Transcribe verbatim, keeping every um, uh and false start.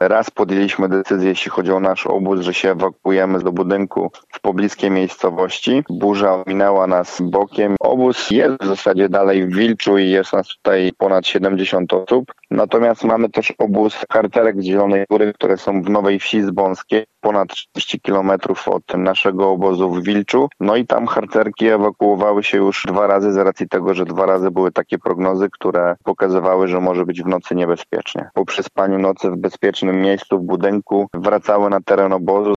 raz podjęliśmy decyzję, jeśli chodzi o nasz obóz, że się ewakuujemy do budynku w pobliskie miejscowości. Burza ominęła nas bokiem. Obóz jest w zasadzie dalej w Wilczu i jest nas tutaj ponad siedemdziesiąt osób. Natomiast mamy też obóz harcerek z Zielonej Góry, które są w Nowej Wsi Zbąskiej, ponad trzydzieści kilometrów od naszego obozu w Wilczu. No i tam harcerki ewakuowały się już dwa razy z racji tego, że dwa razy były takie prognozy, które pokazywały, że może być w nocy niebezpiecznie. Po przespaniu nocy w bezpiecznym miejscu w budynku wracały na teren obozu.